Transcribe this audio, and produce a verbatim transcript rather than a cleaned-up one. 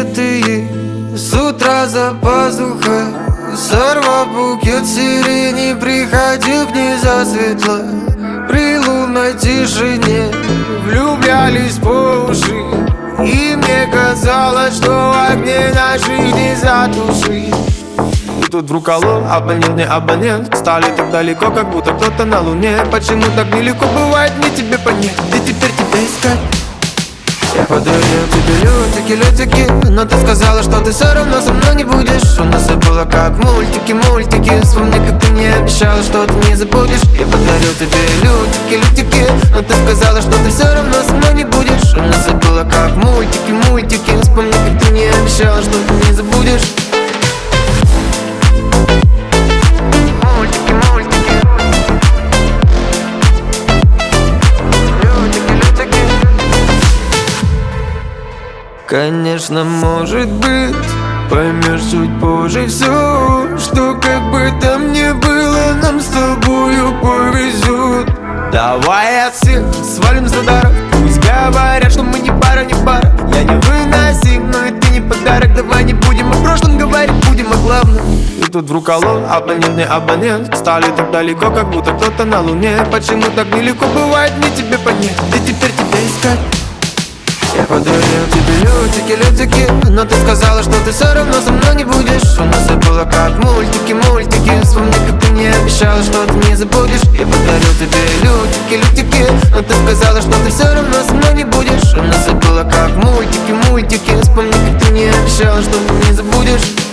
ты с утра за пазухой, сорвав букет сирени, приходил к ней засветло. При лунной тишине влюблялись по уши, и мне казалось, что огни наши не затушить. И тут вдруг алло, абонент, не абонент, стали так далеко, как будто кто-то на луне. Почему так нелегко бывает мне тебе понять, где теперь тебя искать? Я подарил тебе лютики, лютики, но ты сказала, что ты все равно со мной не будешь. У нас все было как мультики, мультики. Вспомни, как ты мне обещала, что ты не забудешь. Я подарил тебе лютики, лютики, но ты сказала, что ты все равно со мной не будешь. У нас все было как мультики, мультики. Вспомни, как ты мне обещала, что ты не забудешь. Конечно, может быть, поймешь чуть позже все, что как бы там ни было, нам с тобою повезет. Давай от всех свалим за даром, пусть говорят, что мы не пара, не пара. Я не выносим, но и ты не подарок. Давай не будем о прошлом говорить, будем о главном. И тут вдруг алло, абонент, не абонент, стали так далеко, как будто кто-то на луне. Почему так нелегко бывает мне тебе понять, где теперь тебя искать? Я подарил тебе лютики, лютики, но ты сказала, что ты все равно со мной не будешь. У нас все было как мультики, мультики. Вспомни, как ты мне обещала, что ты не забудешь. Я подарил тебе лютики, лютики, но ты сказала, что ты все равно со мной не будешь. У нас все было как мультики, мультики. Вспомни, как ты мне обещала, что ты не забудешь.